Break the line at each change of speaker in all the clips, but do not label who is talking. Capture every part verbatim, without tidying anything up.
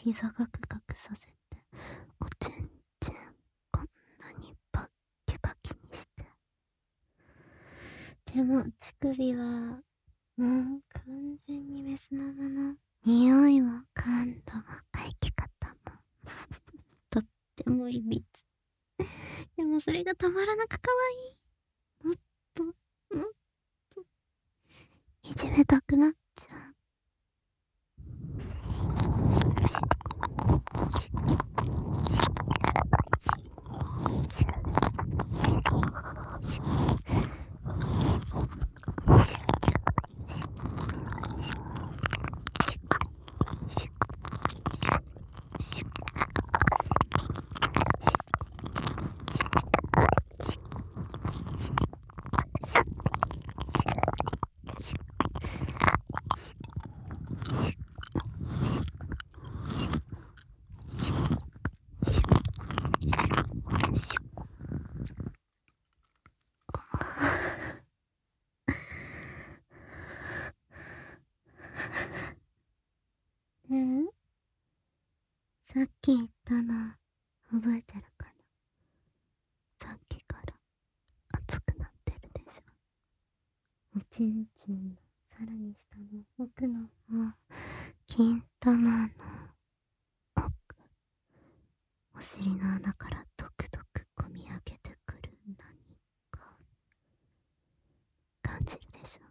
膝ガクガクさせて、おちんちんこんなにバッキバキにして。でも乳首はもう完全にメスのもの。匂いも感度も愛き方もとってもいびつ。でもそれがたまらなく可愛い。もっともっといじめたくなっちゃう。ねえ、さっき言ったの覚えてるかな。さっきから熱くなってるでしょ。おちんちんのさらに下の奥の方、金玉の奥、お尻の穴からドクドク込み上げてくる何か感じるでしょ。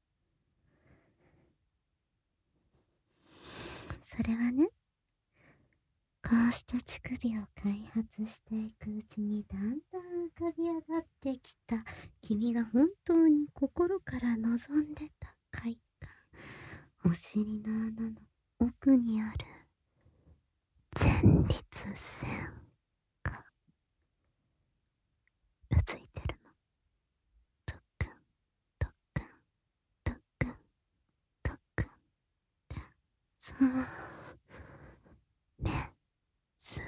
それはね、こうして乳首を開発していくうちにだんだん浮かび上がってきた君が本当に心から望んでた快感、お尻の穴の奥にある前立腺がうついてるの。ドックンドックンドックンドックンって、そうメス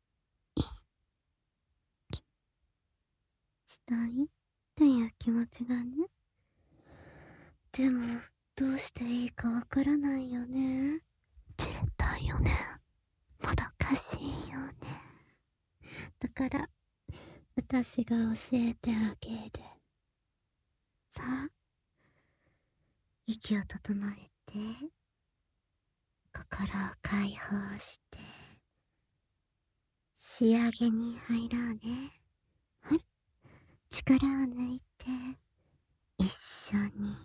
したいっていう気持ちがね。でもどうしていいかわからないよね。じれたいよね。もどかしいよね。だから私が教えてあげる。さあ、息を整えて、心を解放して、仕上げに入ろうね。はい、力を抜いて一緒に。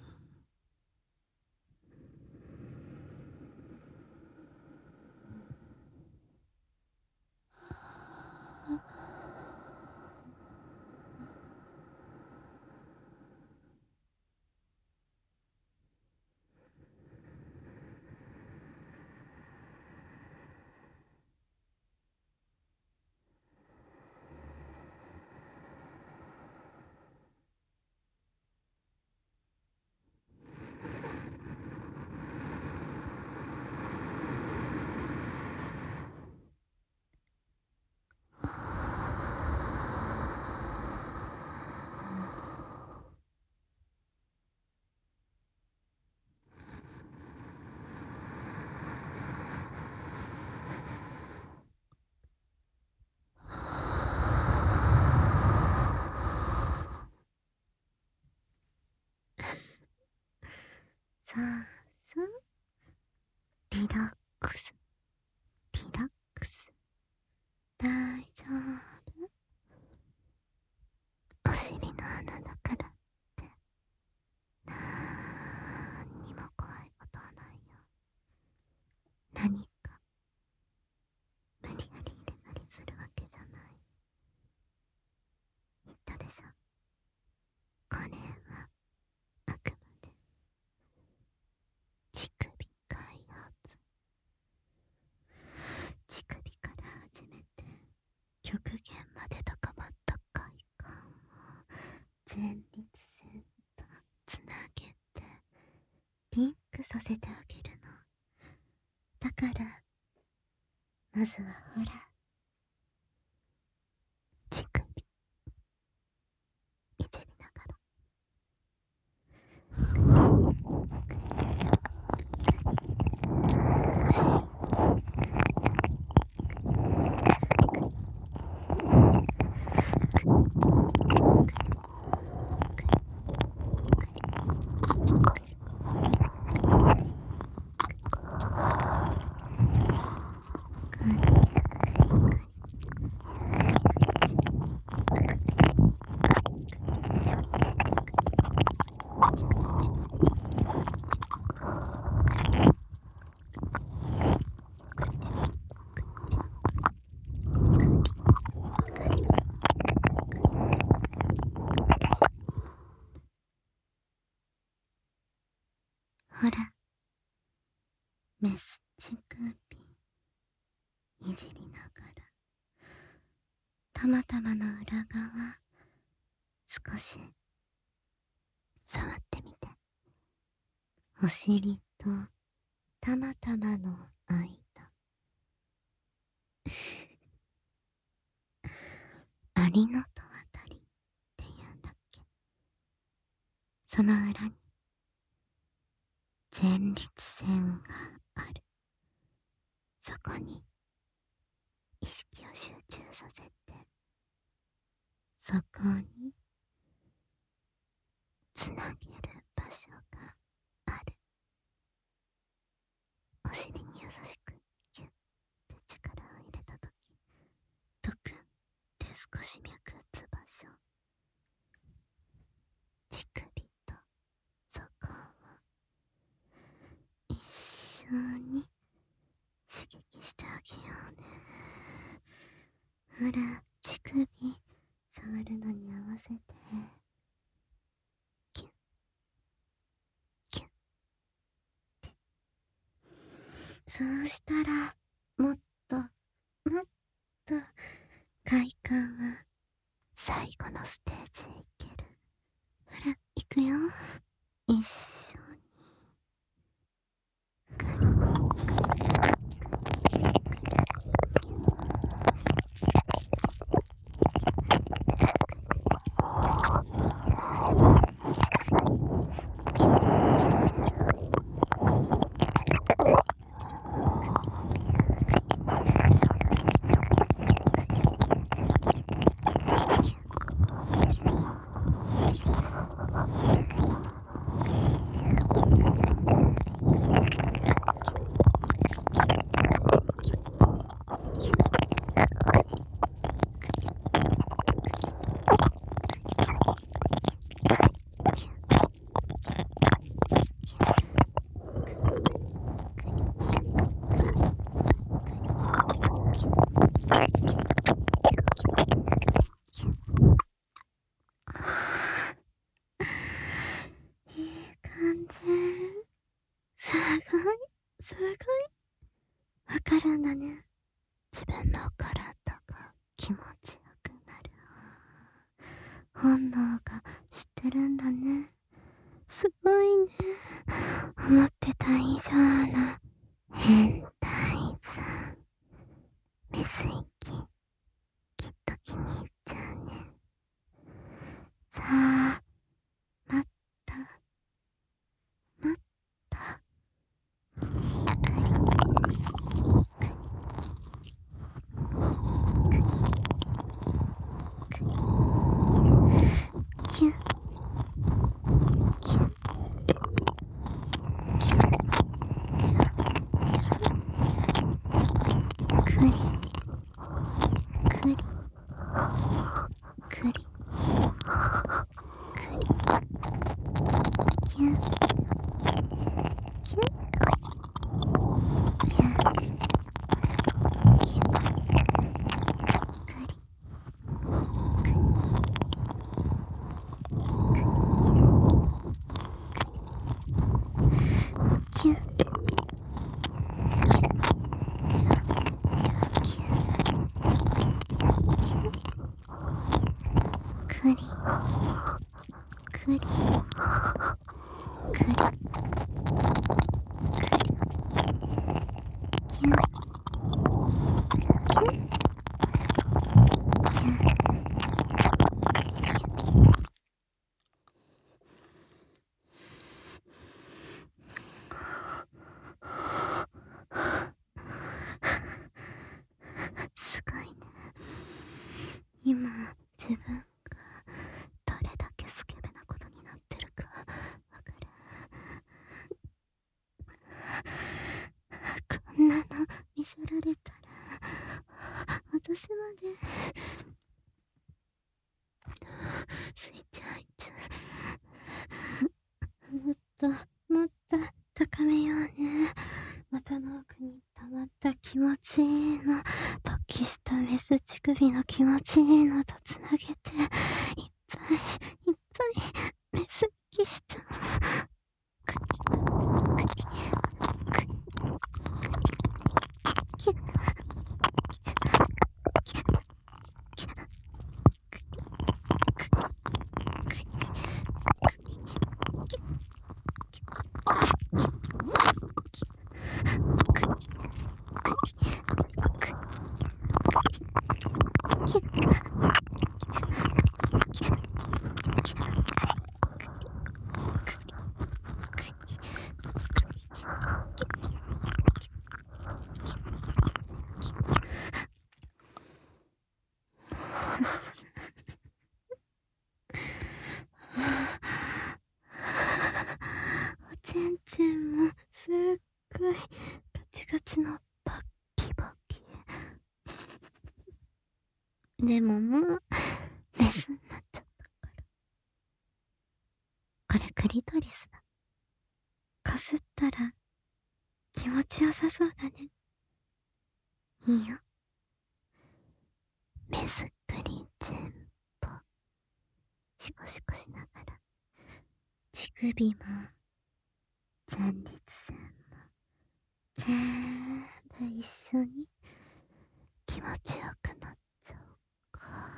さあさあ、リラックスリラックス、大丈夫。お尻の穴だからってなんにも怖いことはないよ。何か無理やり入れたりするわけじゃない。言ったでしょ、これはあくまで乳首開発。乳首から始めて極限まで高まった快感を前立腺とつなげてリンクさせてあげるの。だからまずはほら、乳首いじりながら。 またまの裏側、少し触ってみて。お尻とたまたまの間ありのとあたりって言うんだっけ。その裏に前立腺がある。そこに意識を集中させて、そこにつなげる場所がある。お尻に優しくギュッて力を入れたとき、ドクンって少し脈打つ場所、乳首とそこを一緒に刺激してあげようね。ほら、乳首触るのに合わせてキュッキュッって。そうしたらもっともっと快感は最後のステージへ行ける。ほら、行くよ。一緒にグリグリグリすごい。わかるんだね。自分の体が気持ちよくなる。本能が知ってるんだね。すごいね。思ってた以上の変態さん。メス息、きっと気に入っちゃうね。さあ、待った。待った。キュッキュッキュックリクリクリクリキュッキュッキュッキュックリキュッキュッキュックリクリクリクリキュッキュッすごいね。今自分がどれだけスケベなことになってるかわかる？こんなの見せられたら私までスイッチ入っちゃう。もっともっと高めようね。股の奥に溜まった気持ちいいの、勃起したメス乳首の気持ちいいのとつなげて、いっぱいいっぱいメス息しちゃう。クリクリクリクリキュッキュッキュッキュッでももうメスになっちゃったから。これクリトリスだ。こすったら気持ちよさそうだね。いいよ。メスクリチンポ。シコシコしながら。乳首も、前立腺も、全部一緒に気持ちよくなっちゃうか。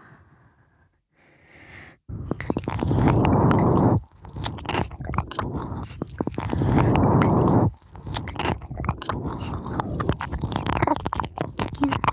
クリクリクリチコチコチコチコキュッ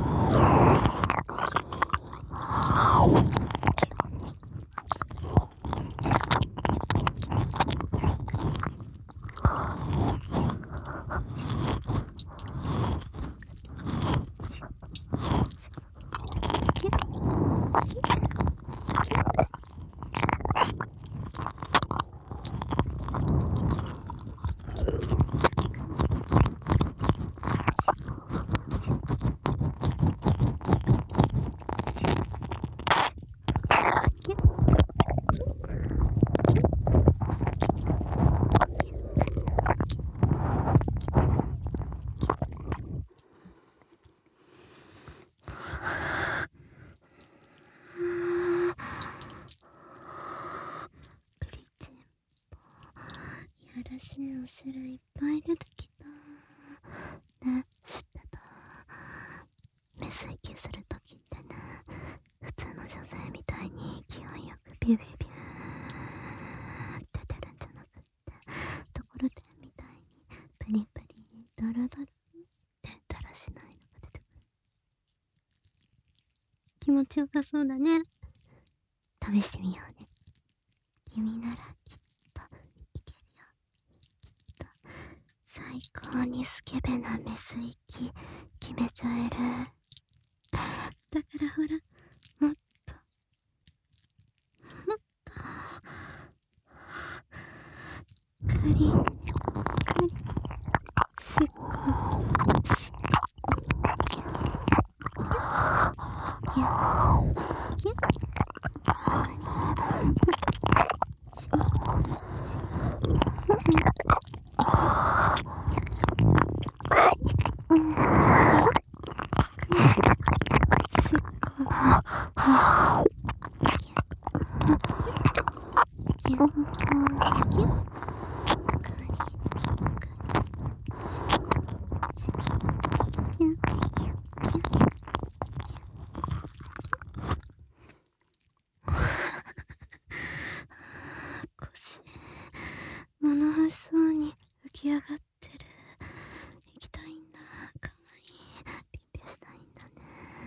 お汁いっぱい出てきた。ね、知ってた？メス息するときってね、普通の女性みたいに勢いよくビュビュビューって出るんじゃなくって、ところてんみたいにプリプリドロドロってだらしないのが出てくる。気持ちよさそうだね。試してみようね。君ならきっといけるよ。最高にスケベなメス息決めちゃえる。だからほら、もっともっとクリクリしっこしっこキュッキュッキュッ物欲しそうに浮き上がってる。行きたいんだ。かわいい。ピンピンしたいんだね。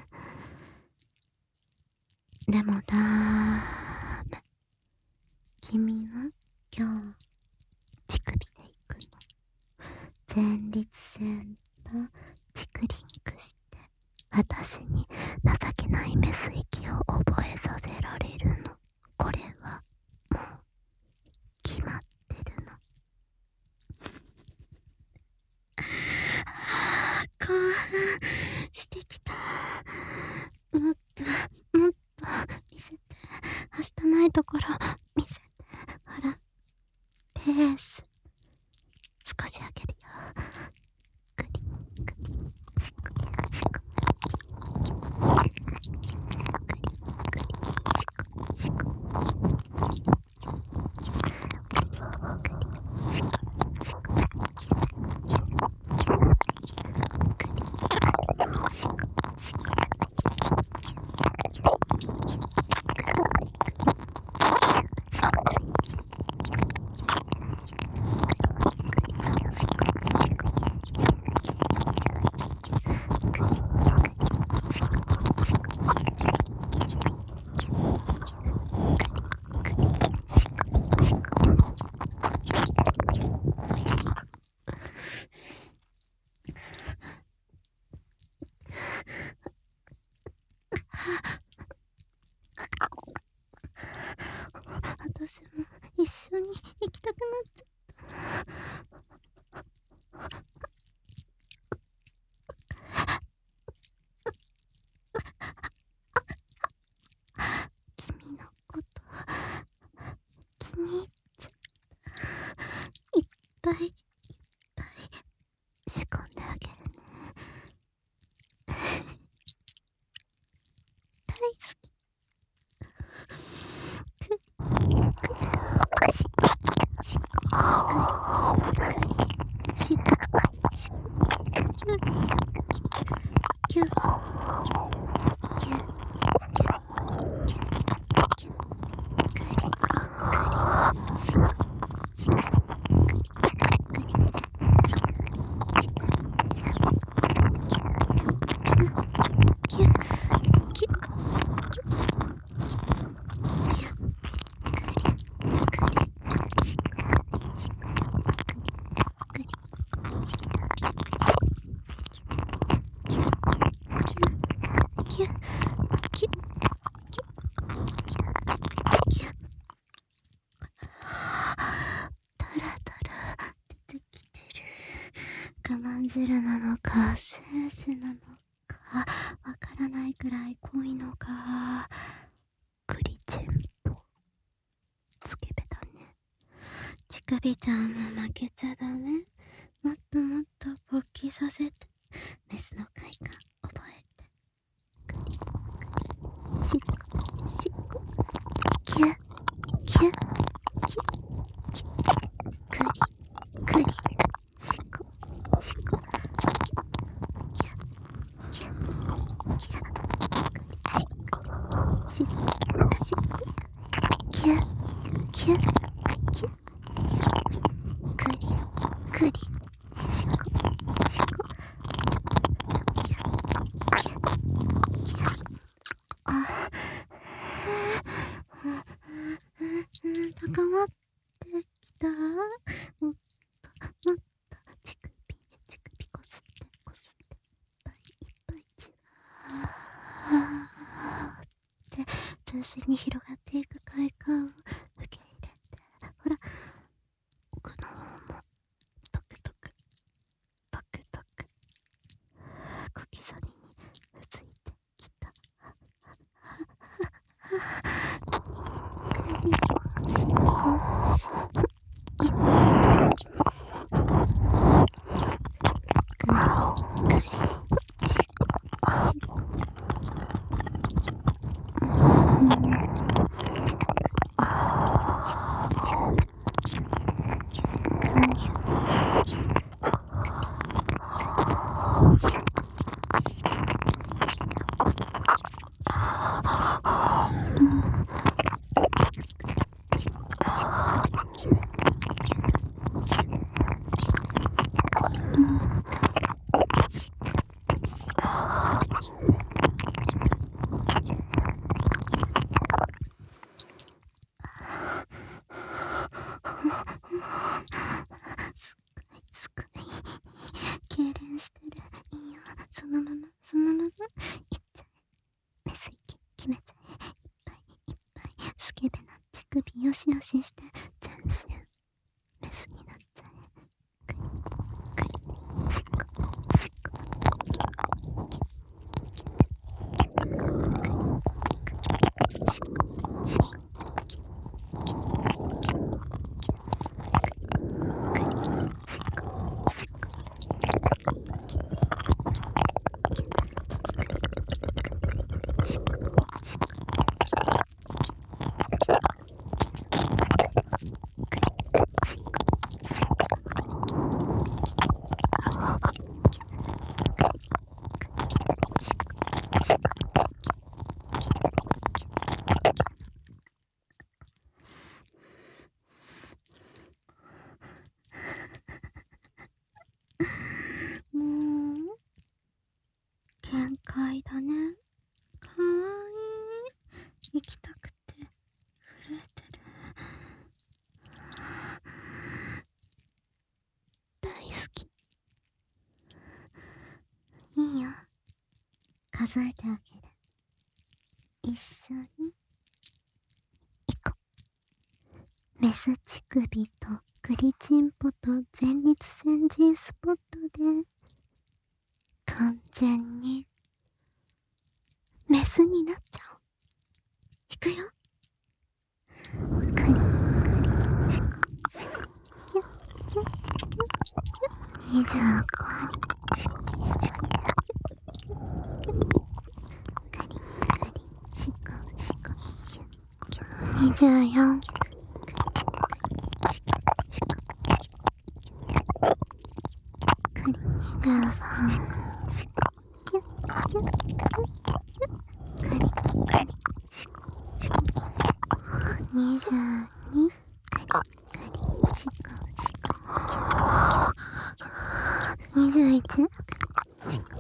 でもだーめ。君は今日乳首で行くの。前立腺とチクリンクして私に情けないメス息を覚えさせられるの。これはもう決まってるの。あー、興奮してきた。もっともっと見せて。はしたないところ見せて。ほら、ペース少し上げるよ。クリクリチクチククリクリチキュッキュッキュッキュッキュッ。タラタラ出てきてる。我慢汁なのかスースなのかわからないくらい濃いのか。クリチンポスケベだね。ちくびちゃんも負けちゃダメ。もっともっと勃起させて。メスの快感覚えて。クリクリしっこしっこキュッキュッキュッキュックリクリしっこしっこキュッキュッキュッキュッしっこしっこキュッキュッキュッキュックリクリしっこしっこキュッキュッキュッ。あ高まってきた。もっともっと乳首で乳首こすってこすっていっぱいいっぱいちらって全身に広がっていく快感を受け入れて。ほら奥の方もトクトクトクトク小刻みにうついてきた。痙攣してる。いいよ、そのままそのままいっちゃえ。メス息決めちゃえ。いっぱいいっぱいスケベな乳首よしよしして全身メスになっちゃえ。クリクリしっこしっこキュッキュッキュッキュックリクリしっこしっこキュッキュッキュッキュックリしっこしっこもう限界だね。かわいい。行きたくて震えてる。大好き。いいよ、数えてあげる。一緒に行こう。メス乳首とクリチンポと前立腺 G スポットで完全にメスになっちゃおう。いくよ。クリクリシコシコキュッキュッキュッキュッにじゅうごシコシコキュッキュッキュッカリカリシコシコキュッキュッにじゅうよんシコシコキュッカリにじゅうさんシコシコキュッキュッキュッカリカリシコシコにじゅうにカリカリシコシコにじゅういちシコシコ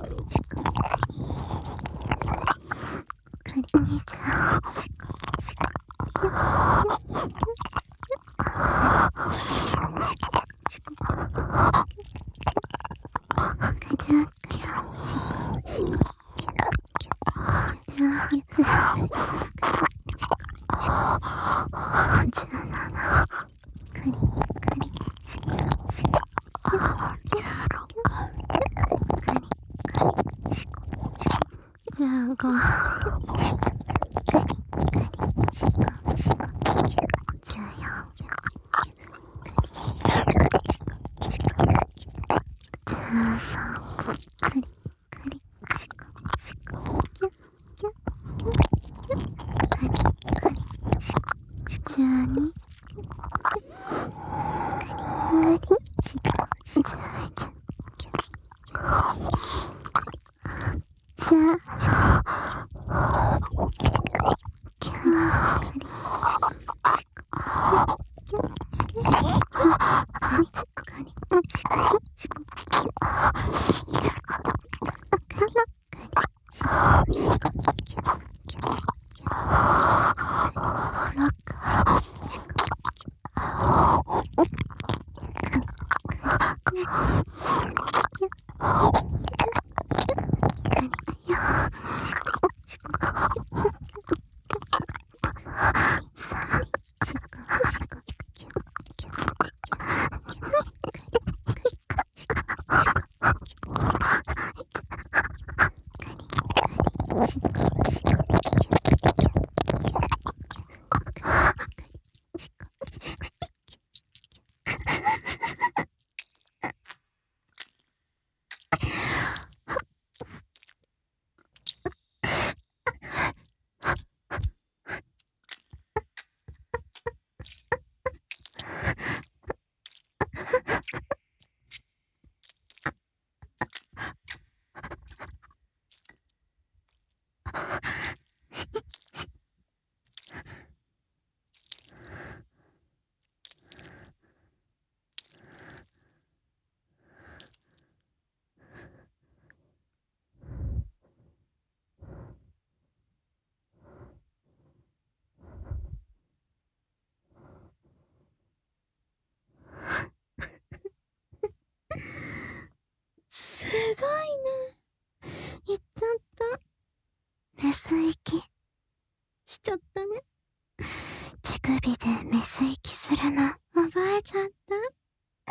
カリにじゅうシコシコキュッキュッキュッキュッシコシコキュッカリカリシコシコキュッキュッしちゃったね。乳首でメス息するの覚えちゃった。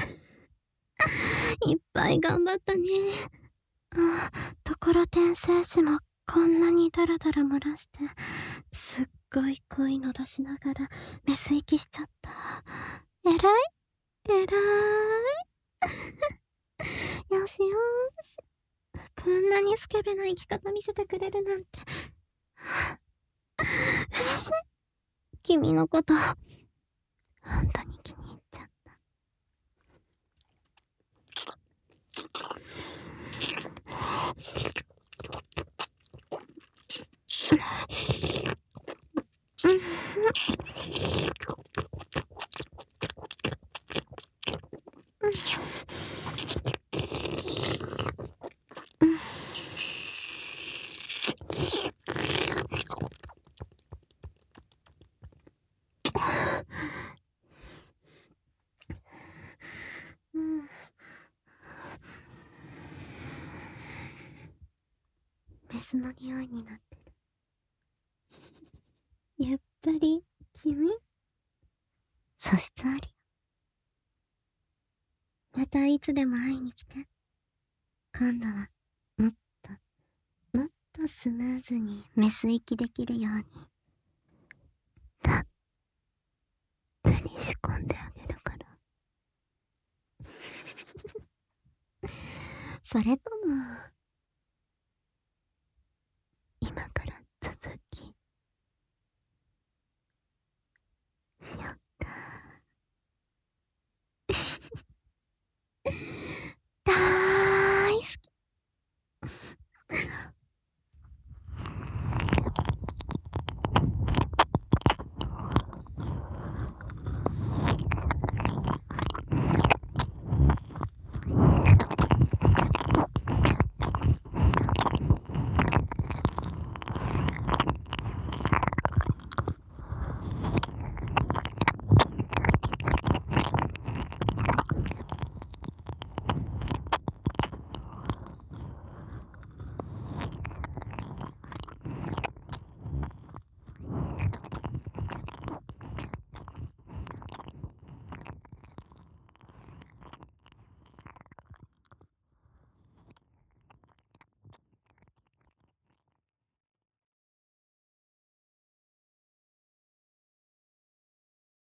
いっぱい頑張ったね。あ、ところてん精子もこんなにダラダラ漏らして、すっごい濃いの出しながらメス息しちゃった。えらいえらい。よしよし。こんなにスケベな生き方見せてくれるなんて。嬉しい。君のこと、本当に気に入っちゃった。うん。メスの匂いになってる。やっぱり君、素質あり。またいつでも会いに来て。今度はもっともっとスムーズにメス息できるようにたっぷり仕込んであげるからそれとも